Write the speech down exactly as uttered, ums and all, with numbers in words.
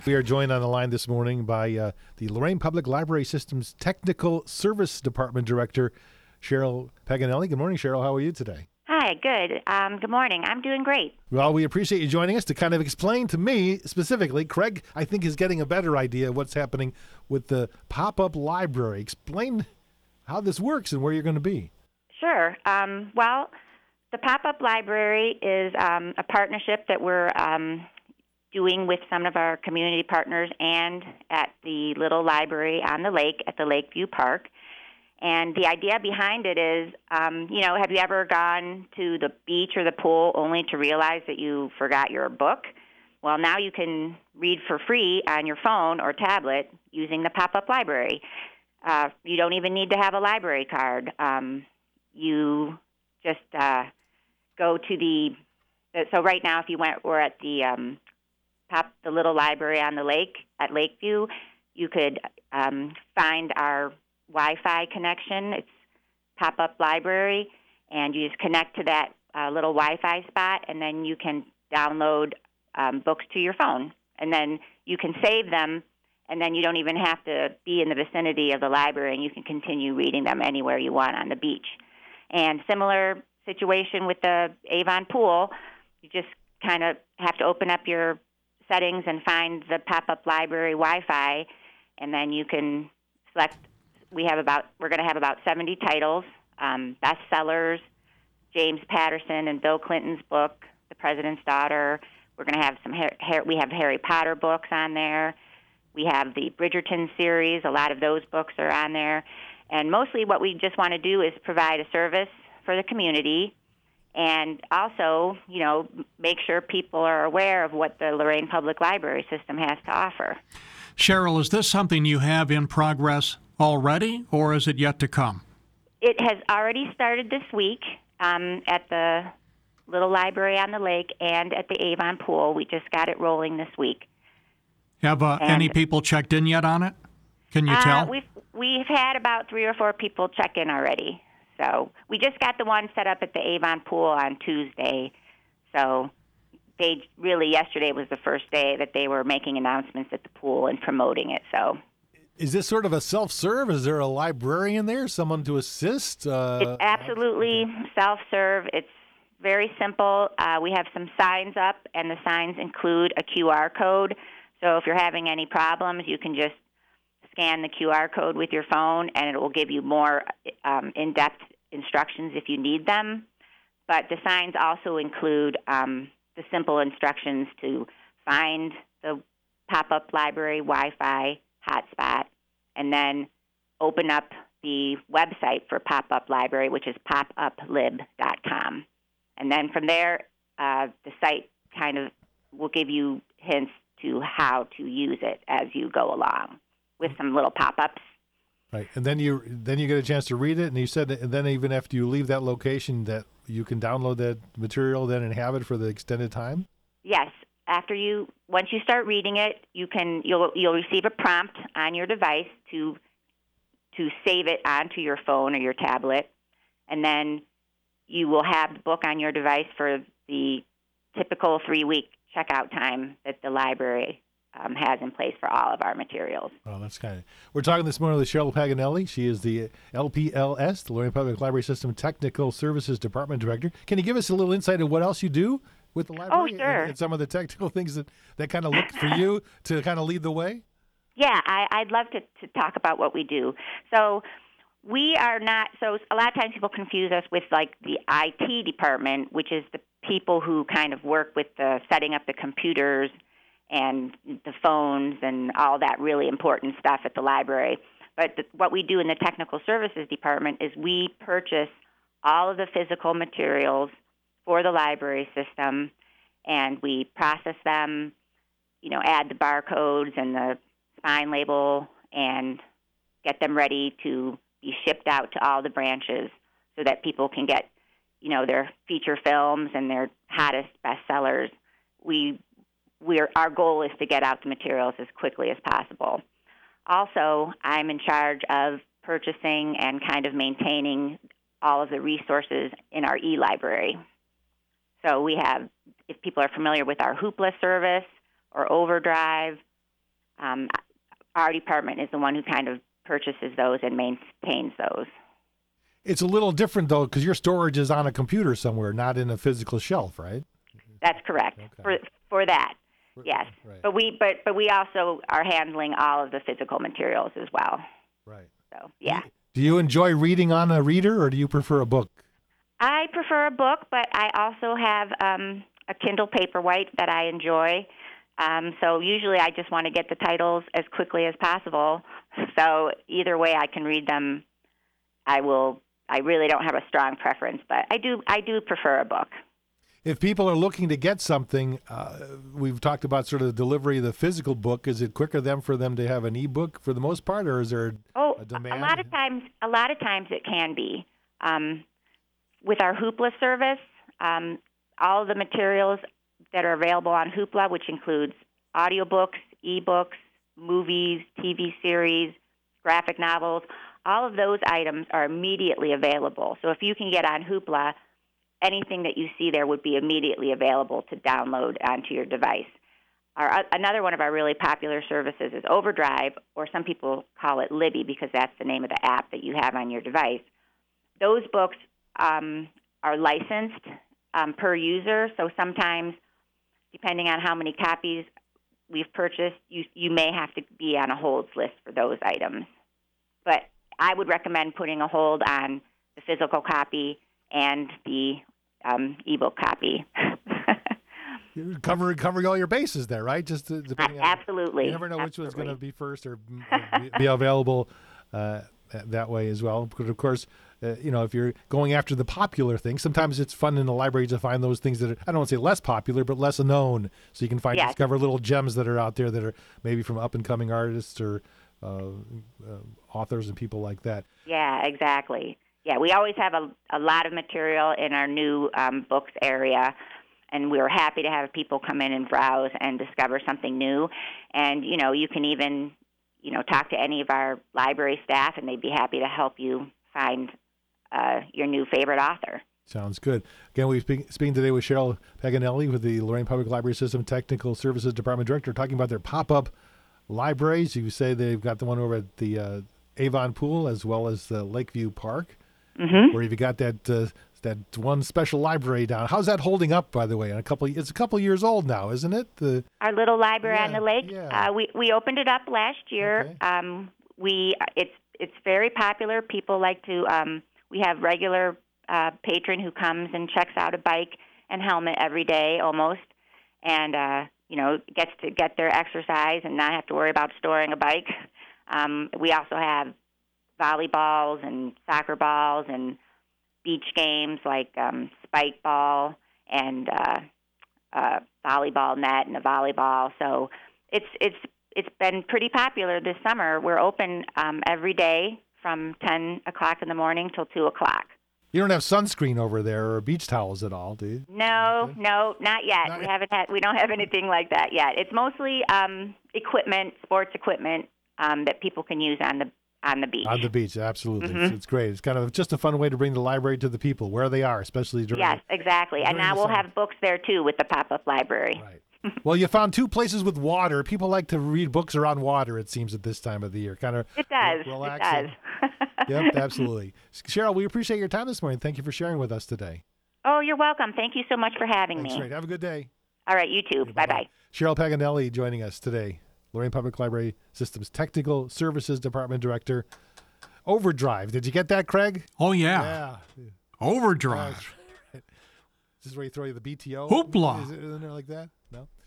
We are joined on the line this morning by uh, the Lorain Public Library System's Technical Service Department Director, Cheryl Paganelli. Good morning, Cheryl. How are you today? Hi, good. Um, good morning. I'm doing great. Well, we appreciate you joining us to kind of explain to me specifically. Craig, I think, is getting a better idea of what's happening with the pop-up library. Explain how this works and where you're going to be. Sure. Um, well, the pop-up library is um, a partnership that we're um, doing with some of our community partners and at the little library on the lake at the Lakeview Park. And the idea behind it is, um, you know, have you ever gone to the beach or the pool only to realize that you forgot your book? Well, now you can read for free on your phone or tablet using the pop-up library. Uh, you don't even need to have a library card. Um, you just uh, go to the, so right now if you went, we're at the um, pop, the little library on the lake at Lakeview, you could um, find our Wi-Fi connection. It's pop-up library, and you just connect to that uh, little Wi-Fi spot, and then you can download um, books to your phone. And then you can save them, and then you don't even have to be in the vicinity of the library, and you can continue reading them anywhere you want on the beach. And similar situation with the Avon pool, you just kind of have to open up your settings and find the pop-up library Wi-Fi, and then you can select. We have about we're going to have about seventy titles, um, bestsellers, James Patterson and Bill Clinton's book, The President's Daughter. We're going to have some Har- we have Harry Potter books on there. We have the Bridgerton series. A lot of those books are on there, and mostly what we just want to do is provide a service for the community. And also, you know, make sure people are aware of what the Lorain Public Library System has to offer. Cheryl, is this something you have in progress already, or is it yet to come? It has already started this week um, at the little library on the lake and at the Avon pool. We just got it rolling this week. Have uh, any people checked in yet on it? Can you uh, tell? We've, we've had about three or four people check in already. So we just got the one set up at the Avon pool on Tuesday. So they really, yesterday was the first day that they were making announcements at the pool and promoting it. So is this sort of a self-serve? Is there a librarian there, someone to assist? Uh, it's absolutely okay. Self-serve. It's very simple. Uh, we have some signs up, and the signs include a Q R code. So if you're having any problems, you can just scan the Q R code with your phone, and it will give you more um, in-depth instructions if you need them. But the signs also include um, the simple instructions to find the pop-up library Wi-Fi hotspot, and then open up the website for pop-up library, which is pop up lib dot com. And then from there, uh, the site kind of will give you hints to how to use it as you go along, with some little pop-ups. Right, and then you then you get a chance to read it, and you said, that, and then even after you leave that location, that you can download that material then and have it for the extended time? Yes. After you, once you start reading it, you can you'll you'll receive a prompt on your device to to save it onto your phone or your tablet, and then you will have the book on your device for the typical three-week checkout time that the library Um, has in place for all of our materials. Oh, that's kind of. We're talking this morning with Cheryl Paganelli. She is the L P L S, the Lorain Public Library System Technical Services Department Director. Can you give us a little insight of what else you do with the library? Oh, sure. And, and some of the technical things that, that kind of look for you to kind of lead the way? Yeah, I, I'd love to, to talk about what we do. So we are not, so a lot of times people confuse us with like the I T department, which is the people who kind of work with the setting up the computers and the phones and all that really important stuff at the library. But the, what we do in the technical services department is we purchase all of the physical materials for the library system, and we process them, you know, add the barcodes and the spine label, and get them ready to be shipped out to all the branches so that people can get, you know, their feature films and their hottest bestsellers. We We're, our goal is to get out the materials as quickly as possible. Also, I'm in charge of purchasing and kind of maintaining all of the resources in our e-library. So we have, if people are familiar with our Hoopla service or Overdrive um, our department is the one who kind of purchases those and maintains those. It's a little different, though, because your storage is on a computer somewhere, not in a physical shelf, right? That's correct. Okay. For for that, For- yes. right. But we but but we also are handling all of the physical materials as well. Right. So yeah, Do you enjoy reading on a reader, or do you prefer a book? I prefer a book, but I also have um, a Kindle Paperwhite that I enjoy. Um, so usually I just want to get the titles as quickly as possible. So either way, I can read them. I will. I really don't have a strong preference, but I do. I do prefer a book. If people are looking to get something, uh, we've talked about sort of the delivery of the physical book. Is it quicker them for them to have an e-book for the most part, or is there Oh, a demand? a lot of times, a lot of times it can be. Um, with our Hoopla service, um, all of the materials that are available on Hoopla, which includes audiobooks, e-books, movies, T V series, graphic novels, all of those items are immediately available. So if you can get on Hoopla, anything that you see there would be immediately available to download onto your device. Our, another one of our really popular services is Overdrive, or some people call it Libby because that's the name of the app that you have on your device. Those books um, are licensed um, per user, so sometimes, depending on how many copies we've purchased, you, you may have to be on a holds list for those items. But I would recommend putting a hold on the physical copy and the um, ebook copy. You're covering covering all your bases there, right? Just to, depending on, Absolutely. you never know which one's Absolutely. going to be first or be, be available uh, that way as well. But of course, uh, you know, if you're going after the popular things, sometimes it's fun in the library to find those things that are, I don't want to say less popular, but less known. So you can find Yes. discover little gems that are out there that are maybe from up and coming artists or uh, uh, authors and people like that. Yeah, exactly. Yeah, we always have a, a lot of material in our new um, books area, and we're happy to have people come in and browse and discover something new. And, you know, you can even, you know, talk to any of our library staff, and they'd be happy to help you find uh, your new favorite author. Sounds good. Again, we're speak, speaking today with Cheryl Paganelli with the Lorain Public Library System Technical Services Department Director, talking about their pop-up libraries. You say they've got the one over at the uh, Avon Pool as well as the Lakeview Park, Mm-hmm. where you've got that uh, that one special library down. How's that holding up, by the way? In a couple, it's a couple years old now, isn't it? The Our little library on Yeah, the lake. yeah. Uh, we we opened it up last year. Okay. Um, we it's it's very popular. People like to. Um, we have regular uh, patron who comes and checks out a bike and helmet every day almost, and uh, you know gets to get their exercise and not have to worry about storing a bike. Um, we also have volleyballs and soccer balls and beach games like um, spike ball and uh, uh, volleyball net and a volleyball. So it's it's it's been pretty popular this summer. We're open um, every day from ten o'clock in the morning till two o'clock. you don't have sunscreen over there or beach towels at all, do you? No, Okay. no, not yet. Not we yet. haven't had. We don't have anything like that yet. It's mostly um, equipment, sports equipment um, that people can use on the on the beach. On the beach, absolutely. Mhm. It's, it's great. It's kind of just a fun way to bring the library to the people where they are, especially during. Yes, exactly. And during now the we'll summer. have books there too with the pop-up library. Right. Well, you found two places with water. People like to read books around water, it seems, at this time of the year. Kind of It does. relaxing. It does. Yep, absolutely. Cheryl, we appreciate your time this morning. Thank you for sharing with us today. Oh, you're welcome. Thank you so much for having Thanks, me. great. Have a good day. All right, you too. Bye-bye. Cheryl Paganelli joining us today, Lorain Public Library Systems Technical Services Department Director. Overdrive. Did you get that, Craig? Oh, yeah. Yeah. Overdrive. That's right. Is this where you throw you the B T O? Hoopla. Is it in there like that? No?